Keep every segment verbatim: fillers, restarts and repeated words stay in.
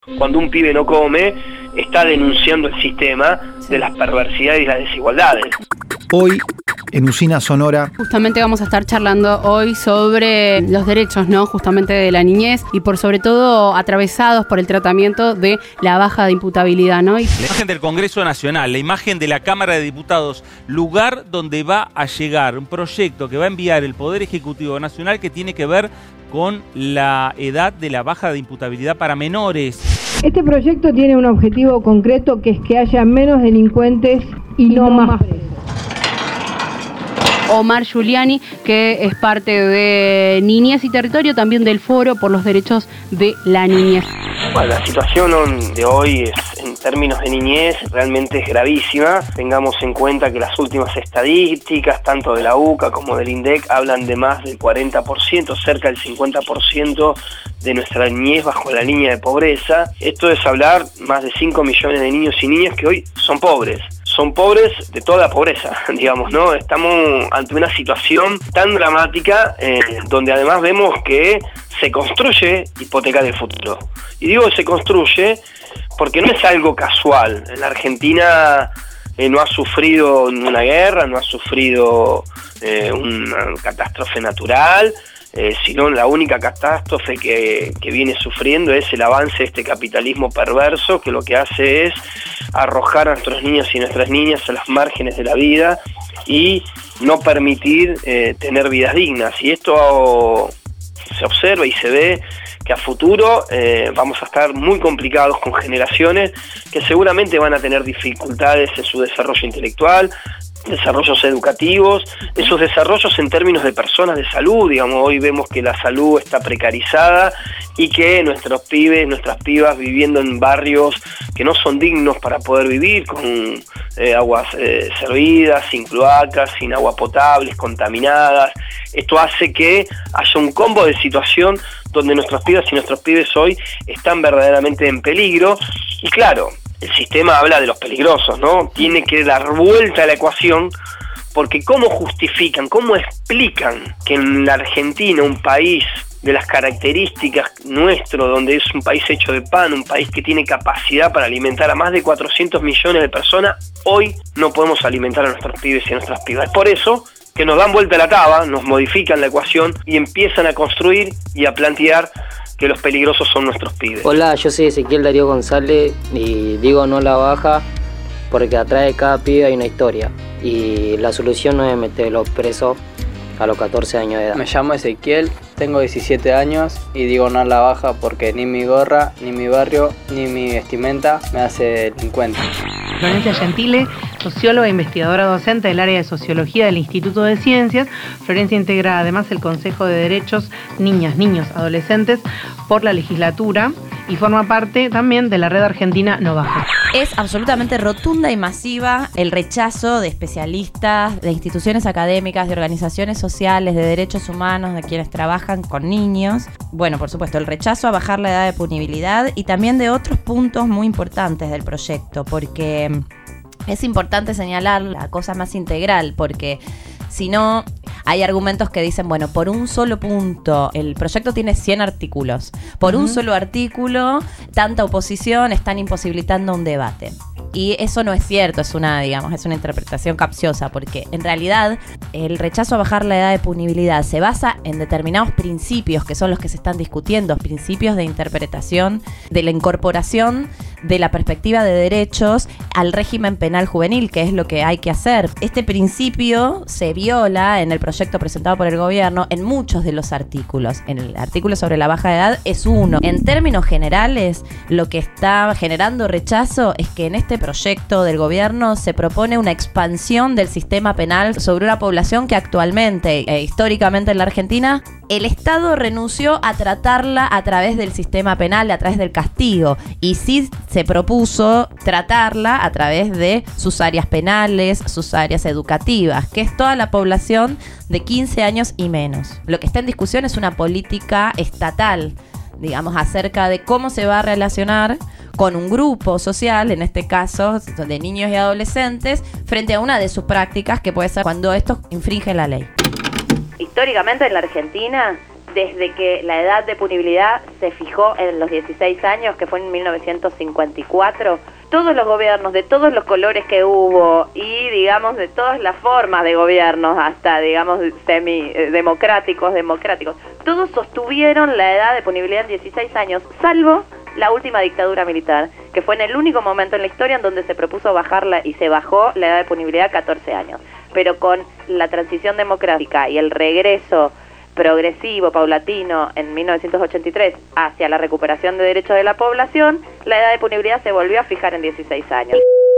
Cuando un pibe no come, está denunciando el sistema de las perversidades y las desigualdades. Hoy, en Usina Sonora, justamente vamos a estar charlando hoy sobre los derechos, ¿no? Justamente de la niñez y por sobre todo atravesados por el tratamiento de la baja de imputabilidad, ¿no? Y... la imagen del Congreso Nacional, la imagen de la Cámara de Diputados, lugar donde va a llegar un proyecto que va a enviar el Poder Ejecutivo Nacional que tiene que ver con la edad de la baja de imputabilidad para menores. Este proyecto tiene un objetivo concreto, que es que haya menos delincuentes y, y no, no más presos. Omar Giuliani, que es parte de Niñez y Territorio, también del Foro por los Derechos de la Niñez. Bueno, la situación de hoy es, en términos de niñez, realmente es gravísima. Tengamos en cuenta que las últimas estadísticas, tanto de la U C A como del INDEC, hablan de más del cuarenta por ciento, cerca del cincuenta por ciento de nuestra niñez bajo la línea de pobreza. Esto es hablar más de cinco millones de niños y niñas que hoy son pobres. Son pobres de toda la pobreza, digamos, ¿no? Estamos ante una situación tan dramática eh, donde además vemos que se construye hipoteca del futuro. Y digo que se construye porque no es algo casual. La Argentina eh, no ha sufrido una guerra, no ha sufrido eh, una catástrofe natural, eh, sino la única catástrofe que, que viene sufriendo es el avance de este capitalismo perverso, que lo que hace es arrojar a nuestros niños y nuestras niñas a las márgenes de la vida y no permitir eh, tener vidas dignas. Y esto se observa y se ve que a futuro eh, vamos a estar muy complicados con generaciones que seguramente van a tener dificultades en su desarrollo intelectual, desarrollos educativos, esos desarrollos en términos de personas de salud, digamos, hoy vemos que la salud está precarizada y que nuestros pibes, nuestras pibas viviendo en barrios que no son dignos para poder vivir, con eh, aguas eh, servidas, sin cloacas, sin agua potable, contaminadas. Esto hace que haya un combo de situación donde nuestros pibas y nuestros pibes hoy están verdaderamente en peligro. Y claro, el sistema habla de los peligrosos, ¿no? Tiene que dar vuelta a la ecuación, porque ¿cómo justifican, cómo explican que en la Argentina, un país de las características nuestro, donde es un país hecho de pan, un país que tiene capacidad para alimentar a más de cuatrocientos millones de personas, hoy no podemos alimentar a nuestros pibes y a nuestras pibas? Es por eso que nos dan vuelta a la taba, nos modifican la ecuación y empiezan a construir y a plantear que los peligrosos son nuestros pibes. Hola, yo soy Ezequiel Darío González y digo no la baja porque atrás de cada pibe hay una historia y la solución no es meterlos presos a los catorce años de edad. Me llamo Ezequiel, tengo diecisiete años y digo no la baja porque ni mi gorra, ni mi barrio, ni mi vestimenta me hace delincuente. Florencia Gentile, socióloga e investigadora docente del área de Sociología del Instituto de Ciencias. Florencia integra además el Consejo de Derechos Niñas, Niños, Adolescentes por la legislatura y forma parte también de la red argentina No Baja. Es absolutamente rotunda y masiva el rechazo de especialistas, de instituciones académicas, de organizaciones sociales, de derechos humanos, de quienes trabajan con niños. Bueno, por supuesto, el rechazo a bajar la edad de punibilidad y también de otros puntos muy importantes del proyecto, porque es importante señalar la cosa más integral, porque si no, hay argumentos que dicen, bueno, por un solo punto, el proyecto tiene cien artículos, por uh-huh. un solo artículo, tanta oposición, están imposibilitando un debate. Y eso no es cierto, es una, digamos, es una interpretación capciosa, porque en realidad el rechazo a bajar la edad de punibilidad se basa en determinados principios que son los que se están discutiendo, principios de interpretación de la incorporación de la perspectiva de derechos al régimen penal juvenil, que es lo que hay que hacer. Este principio se viola en el proyecto presentado por el gobierno en muchos de los artículos. En el artículo sobre la baja edad es uno. En términos generales, lo que está generando rechazo es que en este proyecto del gobierno se propone una expansión del sistema penal sobre una población que actualmente, e históricamente en la Argentina, el Estado renunció a tratarla a través del sistema penal, a través del castigo, y sí se propuso tratarla a través de sus áreas penales, sus áreas educativas, que es toda la población de quince años y menos. Lo que está en discusión es una política estatal, digamos, acerca de cómo se va a relacionar con un grupo social, en este caso de niños y adolescentes, frente a una de sus prácticas que puede ser cuando estos infringen la ley. Históricamente en la Argentina Desde que la edad de punibilidad se fijó en los dieciséis años, que fue en mil novecientos cincuenta y cuatro, todos los gobiernos, de todos los colores que hubo y, digamos, de todas las formas de gobiernos, hasta, digamos, semi-democráticos, democráticos, todos sostuvieron la edad de punibilidad en dieciséis años, salvo la última dictadura militar, que fue en el único momento en la historia en donde se propuso bajarla y se bajó la edad de punibilidad a catorce años. Pero con la transición democrática y el regreso progresivo, paulatino, en mil novecientos ochenta y tres hacia la recuperación de derechos de la población, la edad de punibilidad se volvió a fijar en dieciséis años.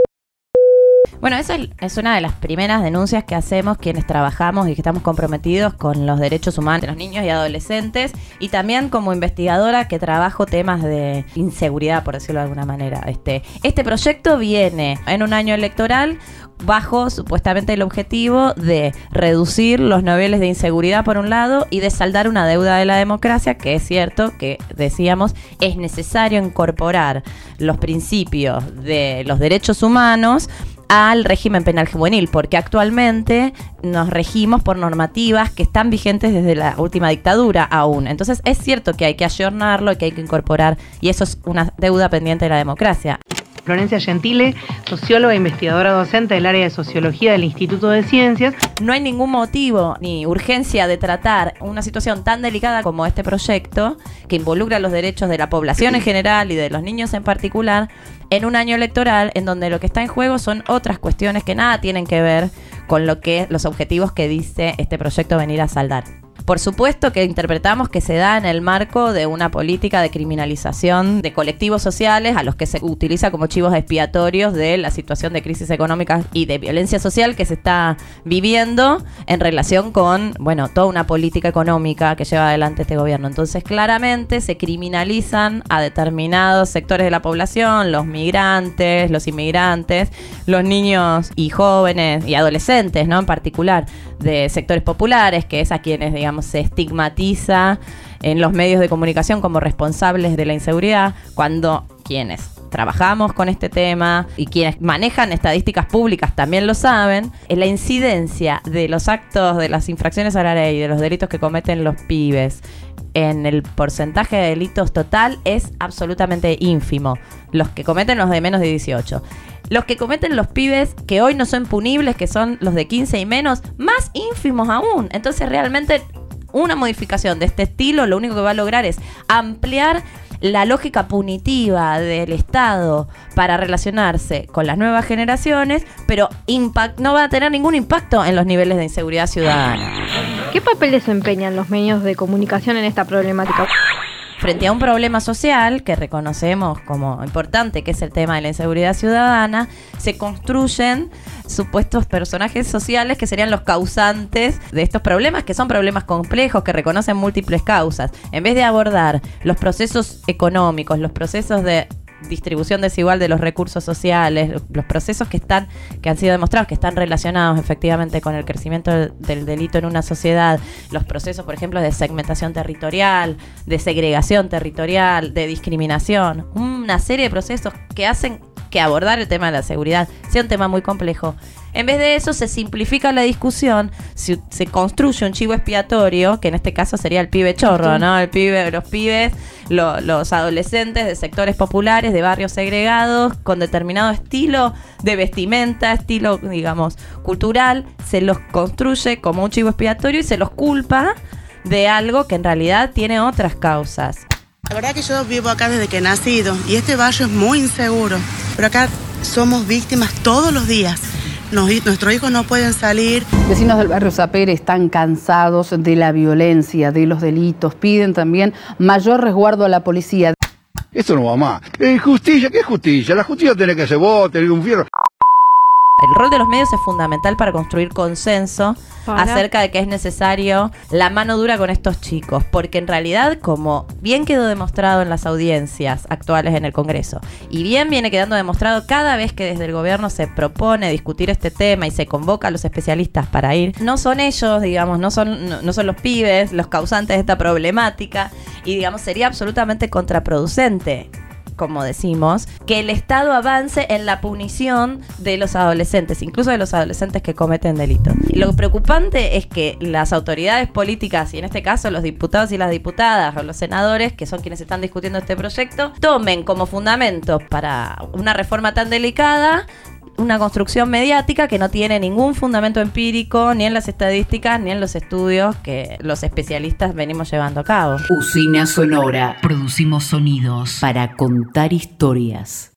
Bueno, esa es una de las primeras denuncias que hacemos quienes trabajamos y que estamos comprometidos con los derechos humanos de los niños y adolescentes, y también como investigadora que trabajo temas de inseguridad, por decirlo de alguna manera. Este, este proyecto viene en un año electoral bajo supuestamente el objetivo de reducir los niveles de inseguridad por un lado y de saldar una deuda de la democracia, que es cierto que, decíamos, es necesario incorporar los principios de los derechos humanos al régimen penal juvenil, porque actualmente nos regimos por normativas que están vigentes desde la última dictadura aún. Entonces es cierto que hay que ayornarlo y que hay que incorporar, y eso es una deuda pendiente de la democracia. Florencia Gentile, socióloga e investigadora docente del área de Sociología del Instituto de Ciencias. No hay ningún motivo ni urgencia de tratar una situación tan delicada como este proyecto, que involucra los derechos de la población en general y de los niños en particular, en un año electoral en donde lo que está en juego son otras cuestiones que nada tienen que ver con lo que los objetivos que dice este proyecto venir a saldar. Por supuesto que interpretamos que se da en el marco de una política de criminalización de colectivos sociales a los que se utiliza como chivos expiatorios de la situación de crisis económica y de violencia social que se está viviendo en relación con, bueno, toda una política económica que lleva adelante este gobierno. Entonces, claramente se criminalizan a determinados sectores de la población, los migrantes, los inmigrantes, los niños y jóvenes y adolescentes, ¿no? En particular, de sectores populares, que es a quienes, digamos, se estigmatiza en los medios de comunicación como responsables de la inseguridad, cuando quienes trabajamos con este tema y quienes manejan estadísticas públicas también lo saben, la incidencia de los actos, de las infracciones a la ley, de los delitos que cometen los pibes en el porcentaje de delitos total es absolutamente ínfimo. Los que cometen los de menos de dieciocho. Los que cometen los pibes que hoy no son punibles, que son los de quince y menos, más ínfimos aún. Entonces realmente una modificación de este estilo lo único que va a lograr es ampliar la lógica punitiva del Estado para relacionarse con las nuevas generaciones, pero impact, no va a tener ningún impacto en los niveles de inseguridad ciudadana. ¿Qué papel desempeñan los medios de comunicación en esta problemática? Frente a un problema social que reconocemos como importante, que es el tema de la inseguridad ciudadana, se construyen supuestos personajes sociales que serían los causantes de estos problemas, que son problemas complejos, que reconocen múltiples causas. En vez de abordar los procesos económicos, los procesos de distribución desigual de los recursos sociales, los procesos que están, que han sido demostrados que están relacionados efectivamente con el crecimiento del, del delito en una sociedad, los procesos, por ejemplo, de segmentación territorial, de segregación territorial, de discriminación, una serie de procesos que hacen que abordar el tema de la seguridad sea un tema muy complejo. En vez de eso, se simplifica la discusión, se, se construye un chivo expiatorio, que en este caso sería el pibe chorro, ¿no? El pibe, los pibes, lo, los adolescentes de sectores populares, de barrios segregados, con determinado estilo de vestimenta, estilo, digamos, cultural, se los construye como un chivo expiatorio y se los culpa de algo que en realidad tiene otras causas. La verdad que yo vivo acá desde que he nacido y este barrio es muy inseguro, pero acá somos víctimas todos los días. Nos, nuestros hijos no pueden salir. Vecinos del barrio Sapere están cansados de la violencia, de los delitos. Piden también mayor resguardo a la policía. Esto no va más. Eh, justicia, ¿qué es justicia? La justicia tiene que ser vos, tener un fierro. El rol de los medios es fundamental para construir consenso para. acerca de que es necesario la mano dura con estos chicos, porque en realidad, como bien quedó demostrado en las audiencias actuales en el Congreso, y bien viene quedando demostrado cada vez que desde el gobierno se propone discutir este tema y se convoca a los especialistas para ir, no son ellos, digamos, no son, no, no son los pibes los causantes de esta problemática, y digamos, sería absolutamente contraproducente como decimos, que el Estado avance en la punición de los adolescentes, incluso de los adolescentes que cometen delitos. Y lo preocupante es que las autoridades políticas, y en este caso los diputados y las diputadas o los senadores, que son quienes están discutiendo este proyecto, tomen como fundamento para una reforma tan delicada una construcción mediática que no tiene ningún fundamento empírico ni en las estadísticas ni en los estudios que los especialistas venimos llevando a cabo. Usina Sonora. Producimos sonidos para contar historias.